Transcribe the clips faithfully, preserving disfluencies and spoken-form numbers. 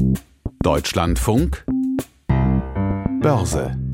Deutschlandfunk Börse.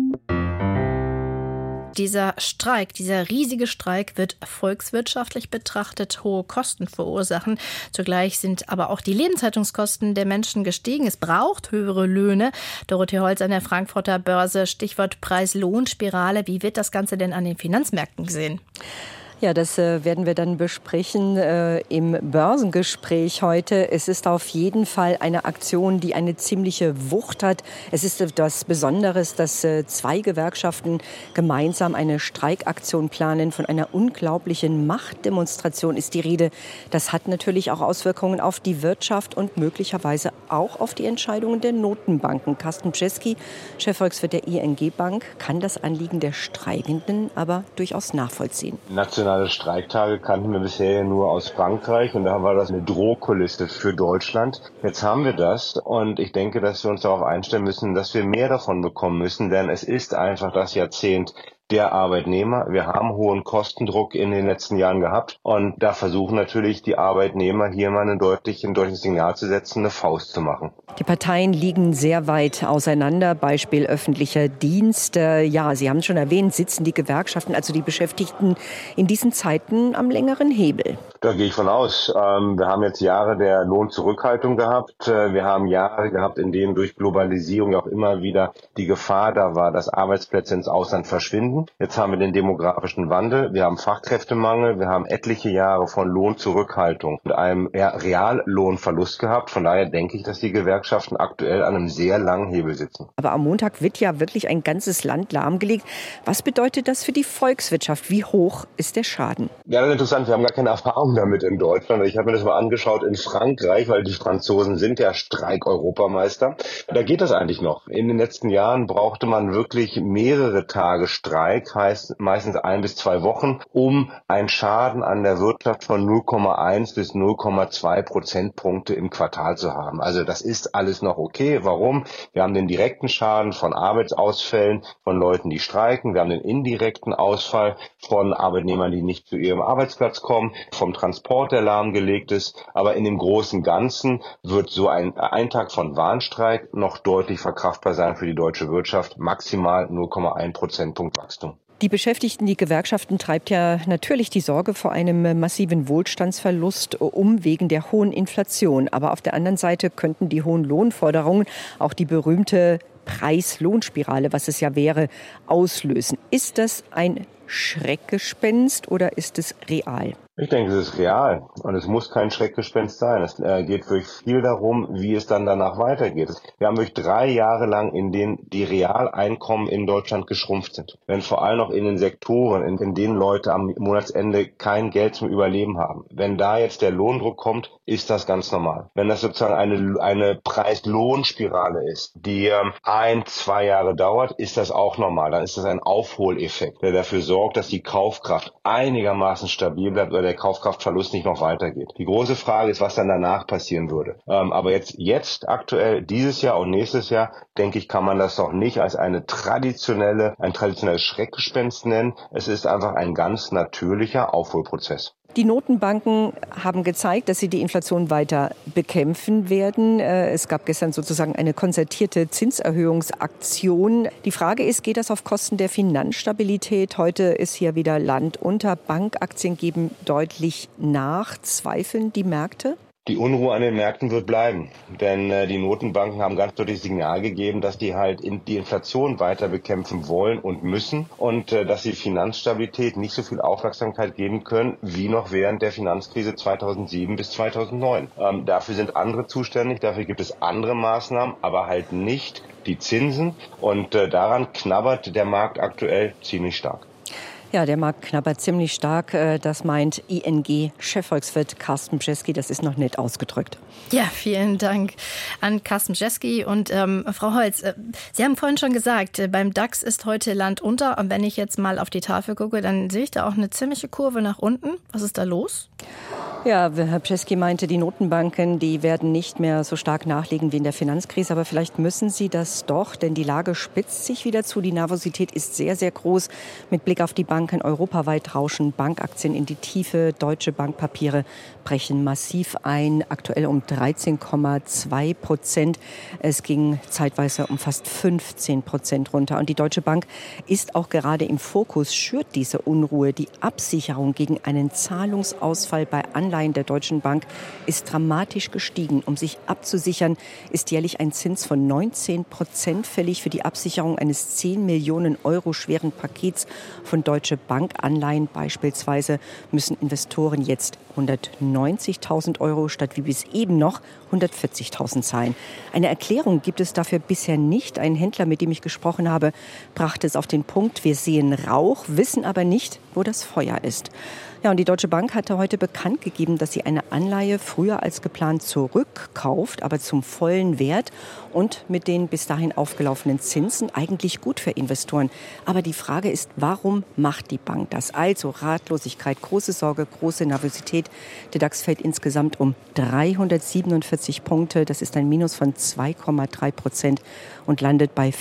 Dieser Streik, dieser riesige Streik wird volkswirtschaftlich betrachtet hohe Kosten verursachen. Zugleich sind aber auch die Lebenshaltungskosten der Menschen gestiegen. Es braucht höhere Löhne. Dorothee Holz an der Frankfurter Börse, Stichwort Preis-Lohn-Spirale. Wie wird das Ganze denn an den Finanzmärkten gesehen? Ja, das äh, werden wir dann besprechen äh, im Börsengespräch heute. Es ist auf jeden Fall eine Aktion, die eine ziemliche Wucht hat. Es ist etwas Besonderes, dass äh, zwei Gewerkschaften gemeinsam eine Streikaktion planen. Von einer unglaublichen Machtdemonstration ist die Rede. Das hat natürlich auch Auswirkungen auf die Wirtschaft und möglicherweise auch auf die Entscheidungen der Notenbanken. Carsten Bjeski, Chefvolkswirt der I N G Bank, kann das Anliegen der Streikenden aber durchaus nachvollziehen. Nationale Streiktage kannten wir bisher nur aus Frankreich und da war das eine Drohkulisse für Deutschland. Jetzt haben wir das und ich denke, dass wir uns darauf einstellen müssen, dass wir mehr davon bekommen müssen, denn es ist einfach das Jahrzehnt der Arbeitnehmer. Wir haben hohen Kostendruck in den letzten Jahren gehabt und da versuchen natürlich die Arbeitnehmer hier mal ein deutliches, ein deutliches Signal zu setzen, eine Faust zu machen. Die Parteien liegen sehr weit auseinander. Beispiel öffentlicher Dienst. Ja, Sie haben es schon erwähnt, sitzen die Gewerkschaften, also die Beschäftigten, in diesen Zeiten am längeren Hebel. Da gehe ich von aus. Wir haben jetzt Jahre der Lohnzurückhaltung gehabt. Wir haben Jahre gehabt, in denen durch Globalisierung auch immer wieder die Gefahr da war, dass Arbeitsplätze ins Ausland verschwinden. Jetzt haben wir den demografischen Wandel, wir haben Fachkräftemangel, wir haben etliche Jahre von Lohnzurückhaltung und einem Reallohnverlust gehabt. Von daher denke ich, dass die Gewerkschaften aktuell an einem sehr langen Hebel sitzen. Aber am Montag wird ja wirklich ein ganzes Land lahmgelegt. Was bedeutet das für die Volkswirtschaft? Wie hoch ist der Schaden? Ja, das ist interessant. Wir haben gar keine Erfahrung damit in Deutschland. Ich habe mir das mal angeschaut in Frankreich, weil die Franzosen sind ja Streik-Europameister. Da geht das eigentlich noch. In den letzten Jahren brauchte man wirklich mehrere Tage Streik, heißt meistens ein bis zwei Wochen, um einen Schaden an der Wirtschaft von null Komma eins bis null Komma zwei Prozentpunkte im Quartal zu haben. Also das ist alles noch okay. Warum? Wir haben den direkten Schaden von Arbeitsausfällen, von Leuten, die streiken. Wir haben den indirekten Ausfall von Arbeitnehmern, die nicht zu ihrem Arbeitsplatz kommen, vom Transport, der lahmgelegt ist. Aber in dem großen Ganzen wird so ein, ein Tag von Warnstreik noch deutlich verkraftbar sein für die deutsche Wirtschaft. Maximal null Komma eins Prozentpunkt Wachstum. Die Beschäftigten, die Gewerkschaften treibt ja natürlich die Sorge vor einem massiven Wohlstandsverlust um wegen der hohen Inflation. Aber auf der anderen Seite könnten die hohen Lohnforderungen auch die berühmte Preis-Lohn-Spirale, was es ja wäre, auslösen. Ist das ein Schreckgespenst oder ist es real? Ich denke, es ist real und es muss kein Schreckgespenst sein. Es äh, geht wirklich viel darum, wie es dann danach weitergeht. Wir haben wirklich drei Jahre lang, in denen die Realeinkommen in Deutschland geschrumpft sind. Wenn vor allem noch in den Sektoren, in, in denen Leute am Monatsende kein Geld zum Überleben haben. Wenn da jetzt der Lohndruck kommt, ist das ganz normal. Wenn das sozusagen eine, eine Preis-Lohn-Spirale ist, die ähm, ein, zwei Jahre dauert, ist das auch normal. Dann ist das ein Aufholeffekt, der dafür sorgt, dass die Kaufkraft einigermaßen stabil bleibt, der Kaufkraftverlust nicht noch weitergeht. Die große Frage ist, was dann danach passieren würde. Ähm, aber jetzt, jetzt aktuell, dieses Jahr und nächstes Jahr, denke ich, kann man das noch nicht als eine traditionelle, ein traditionelles Schreckgespenst nennen. Es ist einfach ein ganz natürlicher Aufholprozess. Die Notenbanken haben gezeigt, dass sie die Inflation weiter bekämpfen werden. Es gab gestern sozusagen eine konzertierte Zinserhöhungsaktion. Die Frage ist, geht das auf Kosten der Finanzstabilität? Heute ist hier wieder Land unter. Bankaktien geben deutlich nach. Zweifeln die Märkte? Die Unruhe an den Märkten wird bleiben, denn äh, die Notenbanken haben ganz deutlich Signal gegeben, dass die halt in die Inflation weiter bekämpfen wollen und müssen und äh, dass sie Finanzstabilität nicht so viel Aufmerksamkeit geben können, wie noch während der Finanzkrise zweitausendsieben bis zweitausendneun. Ähm, dafür sind andere zuständig, dafür gibt es andere Maßnahmen, aber halt nicht die Zinsen und äh, daran knabbert der Markt aktuell ziemlich stark. Ja, der Markt knabbert ziemlich stark. Das meint I N G-Chefvolkswirt Carsten Bjeski. Das ist noch nett ausgedrückt. Ja, vielen Dank an Carsten Bjeski. Und ähm, Frau Holz, äh, Sie haben vorhin schon gesagt, äh, beim DAX ist heute Land unter. Und wenn ich jetzt mal auf die Tafel gucke, dann sehe ich da auch eine ziemliche Kurve nach unten. Was ist da los? Ja, Herr Pczewski meinte, die Notenbanken, die werden nicht mehr so stark nachlegen wie in der Finanzkrise. Aber vielleicht müssen sie das doch, denn die Lage spitzt sich wieder zu. Die Nervosität ist sehr, sehr groß. Mit Blick auf die Banken europaweit rauschen Bankaktien in die Tiefe. Deutsche Bankpapiere brechen massiv ein, aktuell um dreizehn Komma zwei Prozent. Es ging zeitweise um fast fünfzehn Prozent runter. Und die Deutsche Bank ist auch gerade im Fokus, schürt diese Unruhe. Die Absicherung gegen einen Zahlungsausfall bei Anleihen der Deutschen Bank ist dramatisch gestiegen. Um sich abzusichern, ist jährlich ein Zins von neunzehn Prozent fällig. Für die Absicherung eines zehn Millionen Euro schweren Pakets von Deutsche Bank Anleihen beispielsweise müssen Investoren jetzt hundertneunzigtausend Euro statt wie bis eben noch hundertvierzigtausend zahlen. Eine Erklärung gibt es dafür bisher nicht. Ein Händler, mit dem ich gesprochen habe, brachte es auf den Punkt: Wir sehen Rauch, wissen aber nicht, wo das Feuer ist. Ja, und die Deutsche Bank hatte heute bekannt gegeben, dass sie eine Anleihe früher als geplant zurückkauft, aber zum vollen Wert und mit den bis dahin aufgelaufenen Zinsen, eigentlich gut für Investoren. Aber die Frage ist, warum macht die Bank das? Also Ratlosigkeit, große Sorge, große Nervosität. Der DAX fällt insgesamt um dreihundertsiebenundvierzig Punkte. Das ist ein Minus von zwei Komma drei Prozent und landet bei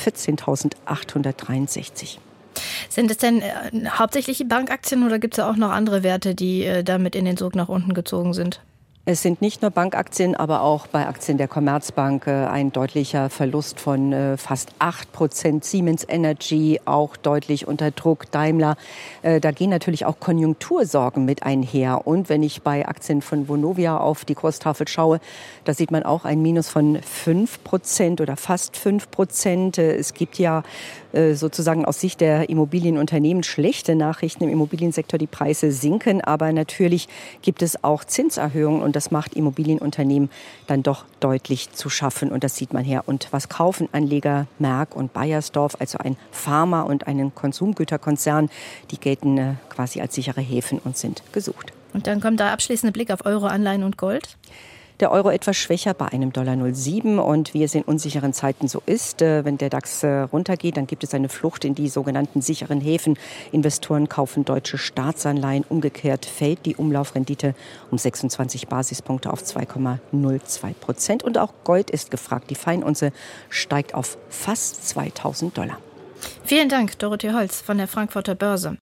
vierzehntausendachthundertdreiundsechzig. Sind es denn äh, hauptsächlich die Bankaktien oder gibt es ja auch noch andere Werte, die äh, damit in den Sog nach unten gezogen sind? Es sind nicht nur Bankaktien, aber auch bei Aktien der Commerzbank äh, ein deutlicher Verlust von äh, fast acht Prozent. Siemens Energy auch deutlich unter Druck. Daimler, äh, da gehen natürlich auch Konjunktursorgen mit einher. Und wenn ich bei Aktien von Vonovia auf die Kurstafel schaue, da sieht man auch ein Minus von fünf Prozent oder fast fünf Prozent. Äh, es gibt ja äh, sozusagen aus Sicht der Immobilienunternehmen schlechte Nachrichten im Immobiliensektor. Die Preise sinken, aber natürlich gibt es auch Zinserhöhungen. Und das macht Immobilienunternehmen dann doch deutlich zu schaffen. Und das sieht man her. Und was kaufen Anleger? Merck und Baiersdorf, also ein Pharma- und einen Konsumgüterkonzern, die gelten äh, quasi als sichere Häfen und sind gesucht. Und dann kommt da abschließende Blick auf Euro, Anleihen und Gold. Der Euro etwas schwächer bei einem Dollar null Komma sieben. Und wie es in unsicheren Zeiten so ist, wenn der DAX runtergeht, dann gibt es eine Flucht in die sogenannten sicheren Häfen. Investoren kaufen deutsche Staatsanleihen. Umgekehrt fällt die Umlaufrendite um sechsundzwanzig Basispunkte auf zwei Komma null zwei Prozent. Und auch Gold ist gefragt. Die Feinunze steigt auf fast zweitausend Dollar. Vielen Dank, Dorothee Holz von der Frankfurter Börse.